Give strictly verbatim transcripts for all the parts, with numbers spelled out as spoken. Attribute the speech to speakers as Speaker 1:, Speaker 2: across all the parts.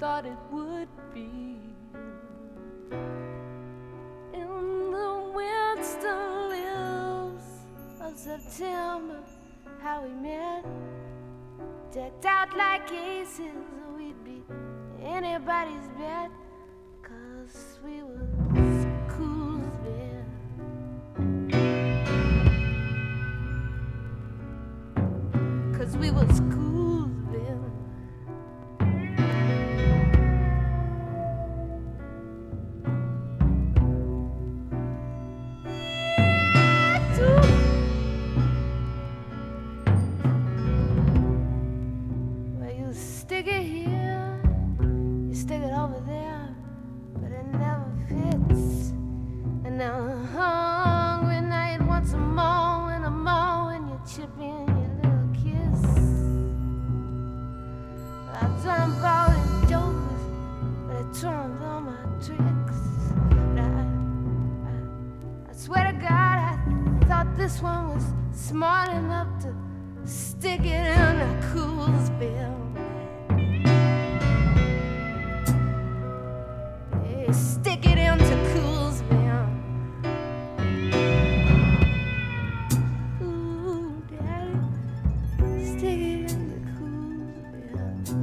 Speaker 1: thought it would be. In the Winston lives of September, how we met, decked out like aces, we'd beat anybody's bet, 'cause we was cool then. 'Cause we was cool then. Well, you stick it here, you stick it over there, but it never fits. And now hungry night wants some more and a more, and you chip in your little kiss. I've done bought and jokers, but it turns all my tricks. But I, I, I swear to God, I thought this one was smart enough to stick it in a cool's bill. Yeah, stick it into cool's bill. Ooh, Daddy, stick it into cool's bill.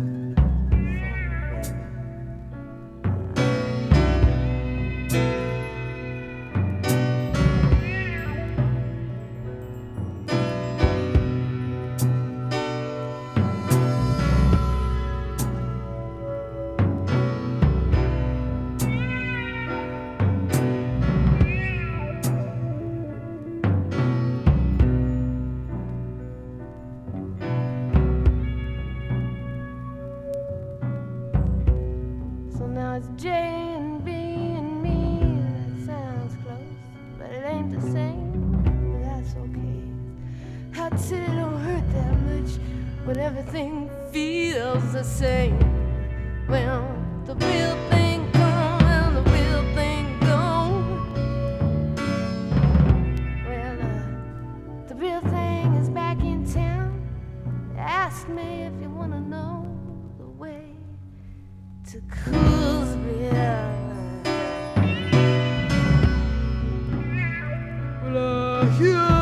Speaker 1: So now it's J and B and me. That sounds close, but it ain't the same. But that's okay. Hot city don't hurt that much when everything feels the same. Well, the real thing come and the real thing go. Well, uh, the real thing is back in town. Ask me if you wanna know the way to Coolsville. Well, uh, here